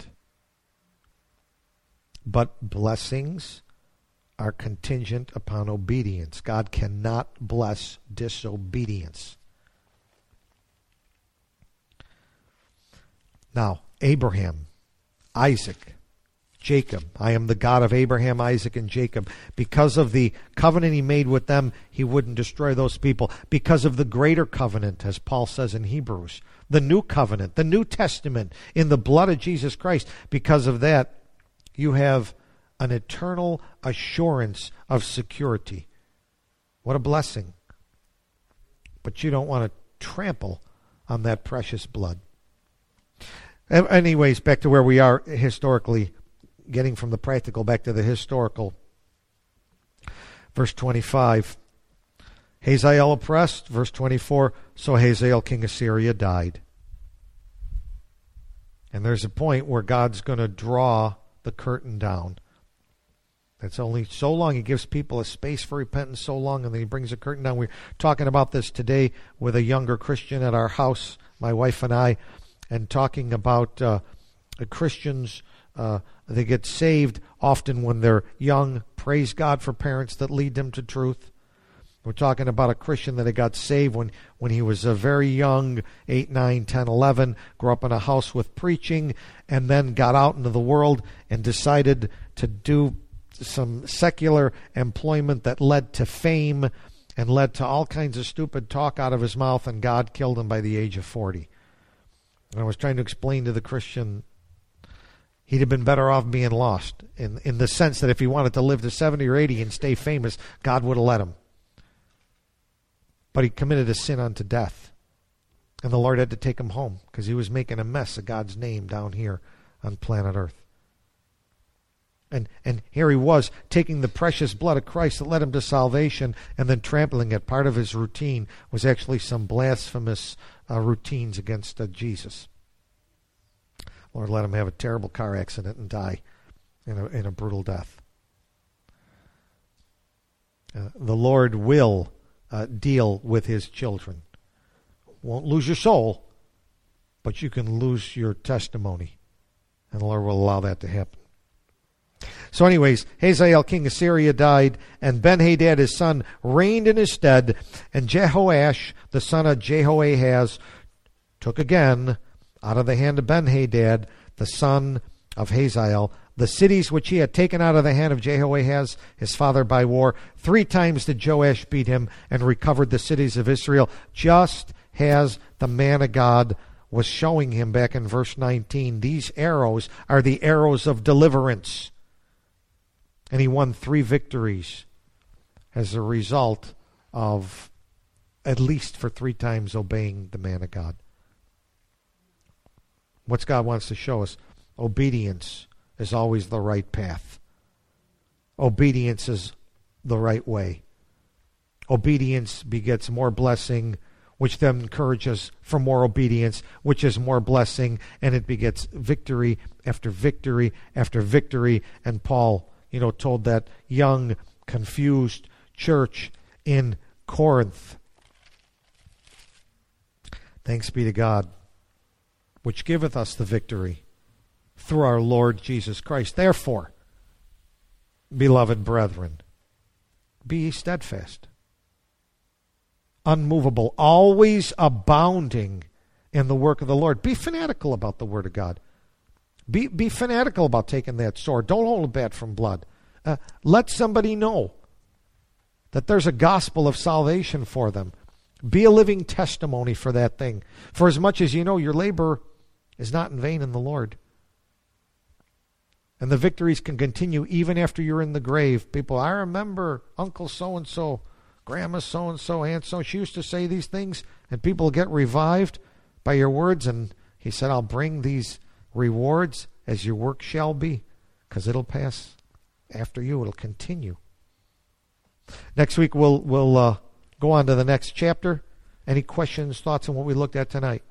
Speaker 1: But blessings are contingent upon obedience. God cannot bless disobedience. Now, Abraham, Isaac, Jacob. I am the God of Abraham, Isaac, and Jacob. Because of the covenant he made with them, he wouldn't destroy those people. Because of the greater covenant, as Paul says in Hebrews, the new covenant, the New Testament, in the blood of Jesus Christ, because of that, you have an eternal assurance of security. What a blessing. But you don't want to trample on that precious blood. Anyways, back to where we are historically, getting from the practical back to the historical. Verse 25, Hazael oppressed. Verse 24, so Hazael, king of Syria, died. And there's a point where God's going to draw the curtain down. That's only so long. He gives people a space for repentance so long, and then he brings the curtain down. We're talking about this today with a younger Christian at our house, my wife and I, and talking about Christians. They get saved often when they're young. Praise God for parents that lead them to truth. We're talking about a Christian that got saved when he was very young, 8, 9, 10, 11, grew up in a house with preaching, and then got out into the world and decided to do some secular employment that led to fame and led to all kinds of stupid talk out of his mouth, and God killed him by the age of 40. And I was trying to explain to the Christian he'd have been better off being lost in the sense that if he wanted to live to 70 or 80 and stay famous, God would have let him. But he committed a sin unto death. And the Lord had to take him home because he was making a mess of God's name down here on planet Earth. And here he was taking the precious blood of Christ that led him to salvation and then trampling it. Part of his routine was actually some blasphemous routines against Jesus. Lord let him have a terrible car accident and die in a brutal death. The Lord will deal with his children. Won't lose your soul, but you can lose your testimony. And the Lord will allow that to happen. So anyways, Hazael, king of Syria, died, and Ben-Hadad, his son, reigned in his stead, and Jehoash, the son of Jehoahaz, took again, out of the hand of Ben-Hadad, the son of Hazael, the cities which he had taken out of the hand of Jehoahaz, his father, by war. 3 times did Joash beat him and recovered the cities of Israel, just as the man of God was showing him back in verse 19. These arrows are the arrows of deliverance. And he won 3 victories as a result of at least for 3 times obeying the man of God. What God wants to show us, obedience is always the right path. Obedience is the right way. Obedience begets more blessing, which then encourages for more obedience, which is more blessing, and it begets victory after victory after victory. And Paul, told that young, confused church in Corinth, thanks be to God, which giveth us the victory through our Lord Jesus Christ. Therefore, beloved brethren, be ye steadfast, unmovable, always abounding in the work of the Lord. Be fanatical about the Word of God. Be fanatical about taking that sword. Don't hold back from blood. Let somebody know that there's a gospel of salvation for them. Be a living testimony for that thing. For as much as you know, your labor is not in vain in the Lord. And the victories can continue even after you're in the grave. People, I remember Uncle so-and-so, Grandma so-and-so, Aunt so, she used to say these things, and people get revived by your words. And he said, I'll bring these rewards as your work shall be. because it'll pass after you. It'll continue. Next week we'll go on to the next chapter. Any questions, thoughts on what we looked at tonight?